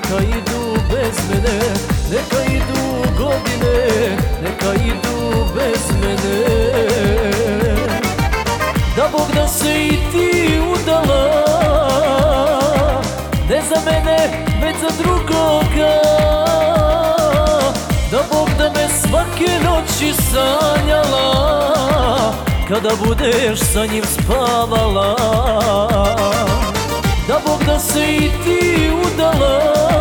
neka idu bez mene, neka idu godine, neka idu bez mene. Da Bog da se i ti udala, ne za mene, već za drugoga. Da Bog da me svake noći sanjala, kada budeš sa njim spavala. Da Bog da se i ti udala,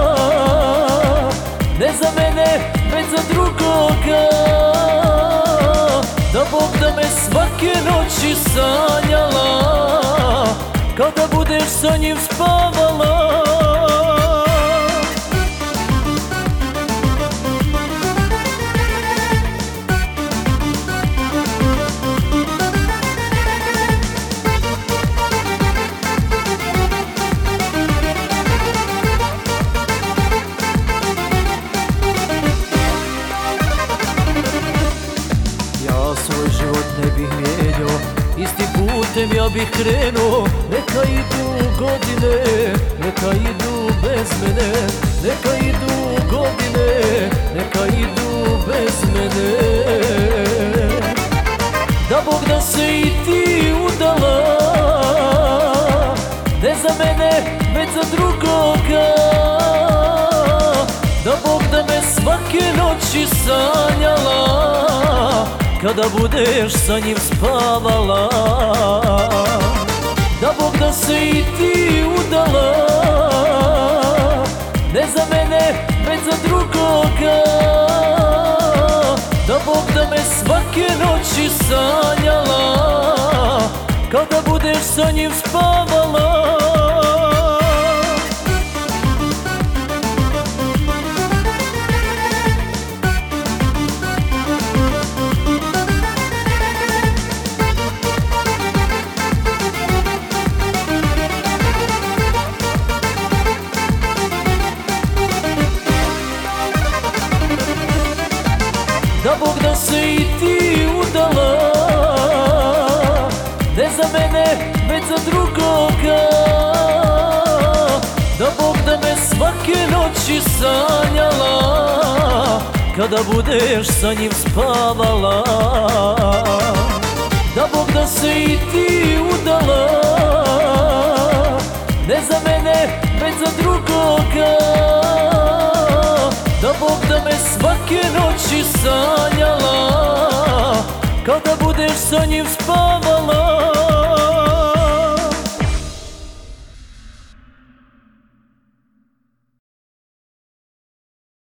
ne za mene, već za drugoga. Da Bog da me svake noći sanjala, kada budeš sa njim spavala. Svoj život ne bih mijenjao, istim putem ja bih krenuo. Neka idu godine, neka idu bez mene, neka idu godine, neka idu bez mene. Da Bog da se i ti udala, ne za mene, već za drugoga. Da Bog da me svake noći sanjala, kada budeš sa njim spavala. Da Bog da se i ti udala, ne za mene, već za drugoga. Da Bog da me svake noći sanjala, kada budeš sa njim spavala. Da Bog da se i ti udala, ne za mene, već za drugoga. Da Bog da me svake noći sanjala, kada budeš sa njim spavala. Da Bog da se i ti udala, ne za mene, već za drugoga. Da Bog da me svake noći sanjala, kada budeš sa njim spavala.